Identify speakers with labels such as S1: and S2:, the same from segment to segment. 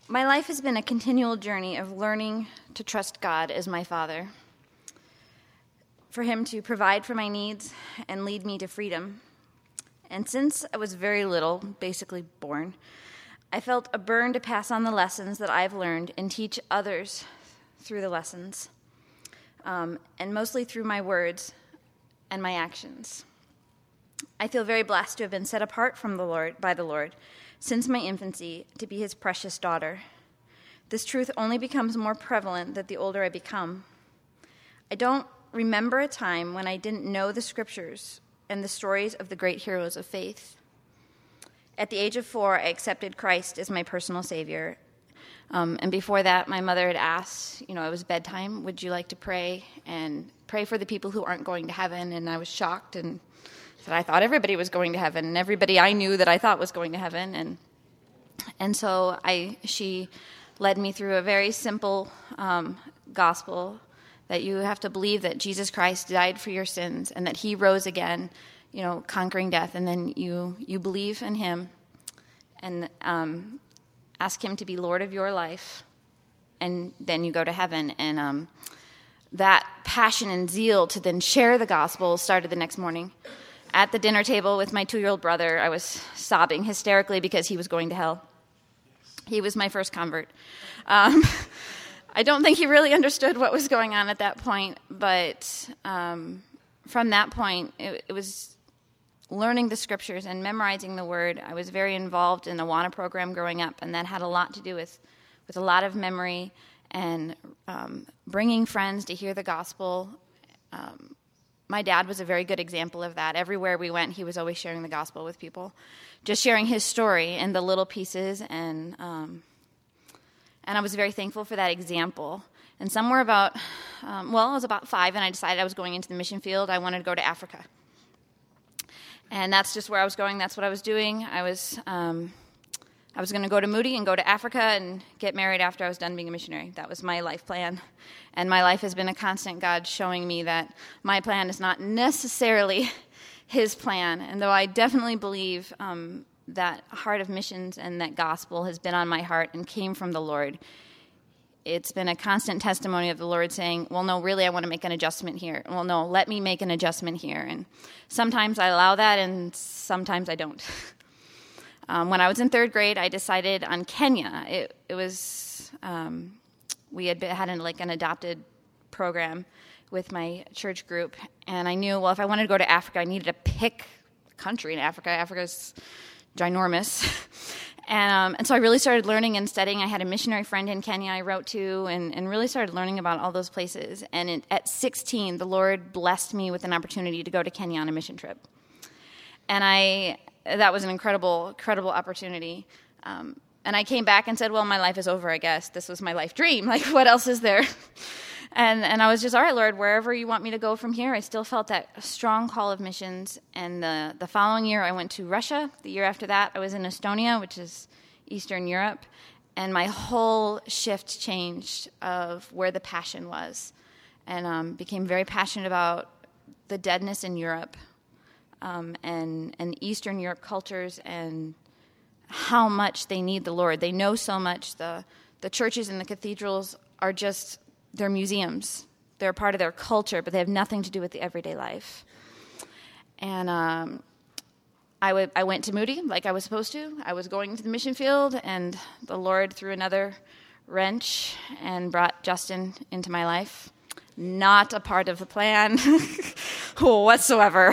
S1: My life has been a continual journey of learning to trust God as my Father, for Him to provide for my needs and lead me to freedom. And since I was very little, basically born, I felt a burn to pass on the lessons that I've learned and teach others through the lessons, and mostly through my words and my actions. I feel very blessed to have been set apart from the Lord by the Lord since my infancy to be His precious daughter. This truth only becomes more prevalent the older I become. I don't remember a time when I didn't know the scriptures and the stories of the great heroes of faith. At the age of 4, I accepted Christ as my personal Savior. And before that, my mother had asked, it was bedtime, would you like to pray and pray for the people who aren't going to heaven? And I was shocked and said I thought everybody was going to heaven, and everybody I knew that I thought was going to heaven. And so she led me through a very simple gospel that you have to believe that Jesus Christ died for your sins and that He rose again, conquering death, and then you believe in Him and ask Him to be Lord of your life, and then you go to heaven. And that passion and zeal to then share the gospel started the next morning. At the dinner table with my 2-year-old brother, I was sobbing hysterically because he was going to hell. He was my first convert. I don't think he really understood what was going on at that point, but from that point, it was learning the scriptures and memorizing the word. I was very involved in the Awana program growing up, and that had a lot to do with a lot of memory and bringing friends to hear the gospel. My dad was a very good example of that. Everywhere we went, he was always sharing the gospel with people, just sharing his story and the little pieces, and I was very thankful for that example. And somewhere about, I was about 5, and I decided I was going into the mission field. I wanted to go to Africa. And that's just where I was going. That's what I was doing. I was going to go to Moody and go to Africa and get married after I was done being a missionary. That was my life plan. And my life has been a constant God showing me that my plan is not necessarily His plan. And though I definitely believe that heart of missions and that gospel has been on my heart and came from the Lord, it's been a constant testimony of the Lord saying, well, no, really, I want to make an adjustment here. Well, no, let me make an adjustment here. And sometimes I allow that, and sometimes I don't. When I was in 3rd grade, I decided on Kenya. It was, we had an adopted program with my church group, and I knew, well, if I wanted to go to Africa, I needed to pick a country in Africa. Africa's ginormous. And so I really started learning and studying. I had a missionary friend in Kenya I wrote to and really started learning about all those places. And at 16, the Lord blessed me with an opportunity to go to Kenya on a mission trip. And that was an incredible, incredible opportunity. And I came back and said, well, my life is over, I guess. This was my life dream. Like, what else is there? And I was just, all right, Lord, wherever you want me to go from here. I still felt that strong call of missions. And the following year, I went to Russia. The year after that, I was in Estonia, which is Eastern Europe. And my whole shift changed of where the passion was. And became very passionate about the deadness in Europe and Eastern Europe cultures and how much they need the Lord. They know so much. The churches and the cathedrals are just... they're museums. They're part of their culture, but they have nothing to do with the everyday life. And I went to Moody like I was supposed to. I was going to the mission field, and the Lord threw another wrench and brought Justin into my life. Not a part of the plan whatsoever.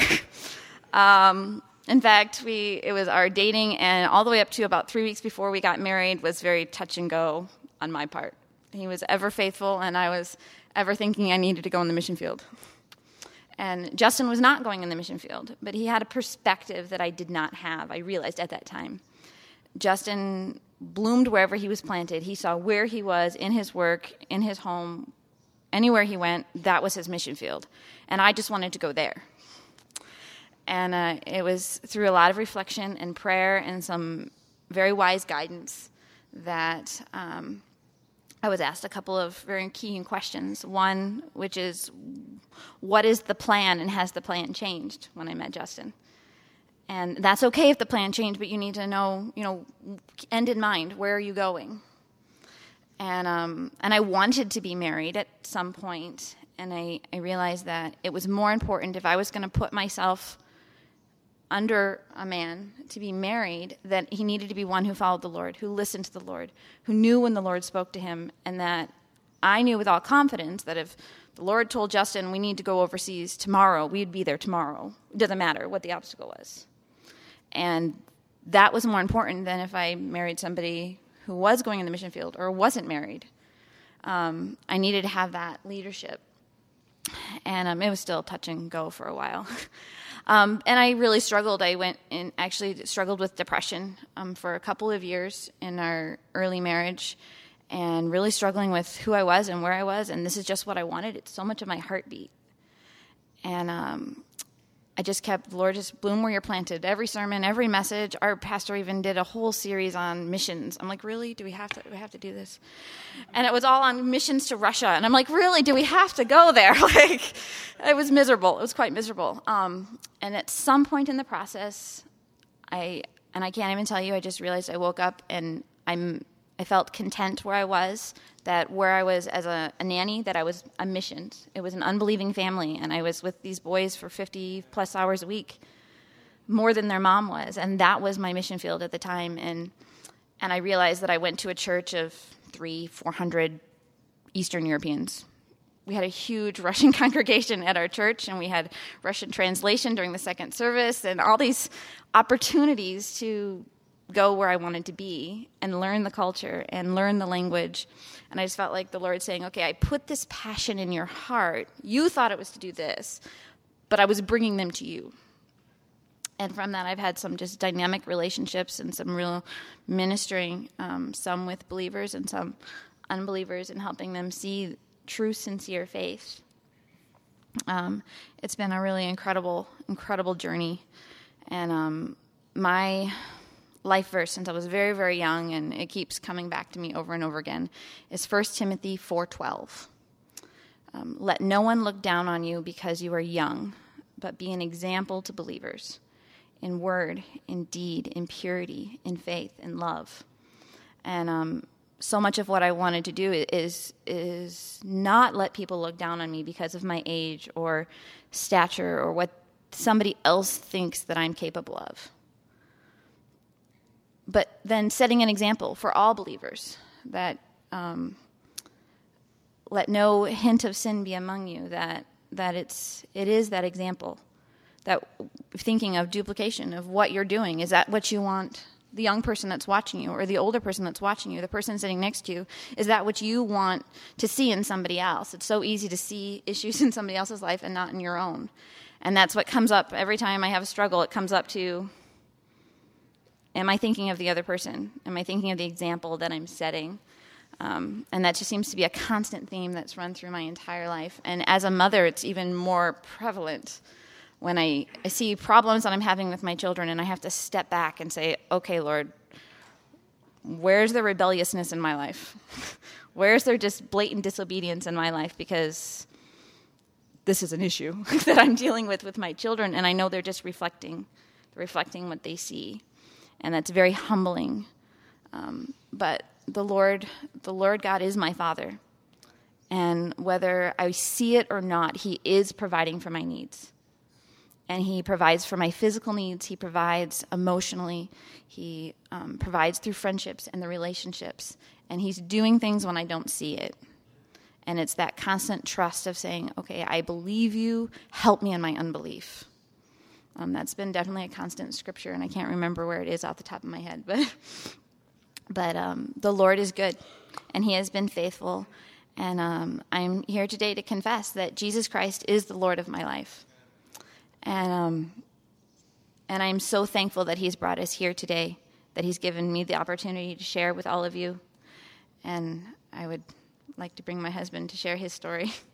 S1: In fact, it was our dating, and all the way up to about 3 weeks before we got married was very touch and go on my part. He was ever faithful, and I was ever thinking I needed to go in the mission field. And Justin was not going in the mission field, but he had a perspective that I did not have, I realized at that time. Justin bloomed wherever he was planted. He saw where he was in his work, in his home, anywhere he went, that was his mission field. And I just wanted to go there. And it was through a lot of reflection and prayer and some very wise guidance that... I was asked a couple of very key questions. One, which is, what is the plan, and has the plan changed when I met Justin? And that's okay if the plan changed, but you need to know, end in mind, where are you going? And I wanted to be married at some point, and I realized that it was more important if I was going to put myself under a man to be married, that he needed to be one who followed the Lord, who listened to the Lord, who knew when the Lord spoke to him, and that I knew with all confidence that if the Lord told Justin we need to go overseas tomorrow, we'd be there tomorrow. It doesn't matter what the obstacle was. And that was more important than if I married somebody who was going in the mission field or wasn't married. I needed to have that leadership. And it was still touch and go for a while. And I really struggled. I went and actually struggled with depression for a couple of years in our early marriage, and really struggling with who I was and where I was, and this is just what I wanted. It's so much of my heartbeat. And I just kept, Lord, just bloom where you're planted. Every sermon, every message. Our pastor even did a whole series on missions. I'm like, really? Do we have to do this? And it was all on missions to Russia. And I'm like, really? Do we have to go there? Like, it was miserable. It was quite miserable. And at some point in the process, I can't even tell you, I just realized I woke up and I felt content where I was, that where I was as a nanny, that I was a mission. It was an unbelieving family, and I was with these boys for 50-plus hours a week, more than their mom was, and that was my mission field at the time. And I realized that I went to a church of 300-400 Eastern Europeans. We had a huge Russian congregation at our church, and we had Russian translation during the second service, and all these opportunities to go where I wanted to be and learn the culture and learn the language. And I just felt like the Lord saying, okay, I put this passion in your heart. You thought it was to do this, but I was bringing them to you. And from that, I've had some just dynamic relationships and some real ministering, some with believers and some unbelievers, and helping them see true, sincere faith. It's been a really incredible, incredible journey. And my life verse since I was very, very young, and it keeps coming back to me over and over again, is 1 Timothy 4:12. Let no one look down on you because you are young, but be an example to believers in word, in deed, in purity, in faith, in love. And so much of what I wanted to do is not let people look down on me because of my age or stature or what somebody else thinks that I'm capable of. But then setting an example for all believers, that let no hint of sin be among you, that it is that example, that thinking of duplication of what you're doing. Is that what you want the young person that's watching you, or the older person that's watching you, the person sitting next to you? Is that what you want to see in somebody else? It's so easy to see issues in somebody else's life and not in your own. And that's what comes up every time I have a struggle. It comes up to, am I thinking of the other person? Am I thinking of the example that I'm setting? And that just seems to be a constant theme that's run through my entire life. And as a mother, it's even more prevalent when I see problems that I'm having with my children, and I have to step back and say, okay, Lord, where's the rebelliousness in my life? Where's there just blatant disobedience in my life? Because this is an issue that I'm dealing with my children, and I know they're just reflecting what they see. And that's very humbling. But the Lord God is my Father. And whether I see it or not, He is providing for my needs. And He provides for my physical needs. He provides emotionally. He provides through friendships and the relationships. And He's doing things when I don't see it. And it's that constant trust of saying, okay, I believe you. Help me in my unbelief. That's been definitely a constant scripture, and I can't remember where it is off the top of my head. But the Lord is good, and He has been faithful. And I'm here today to confess that Jesus Christ is the Lord of my life. And I'm so thankful that He's brought us here today, that He's given me the opportunity to share with all of you. And I would like to bring my husband to share his story.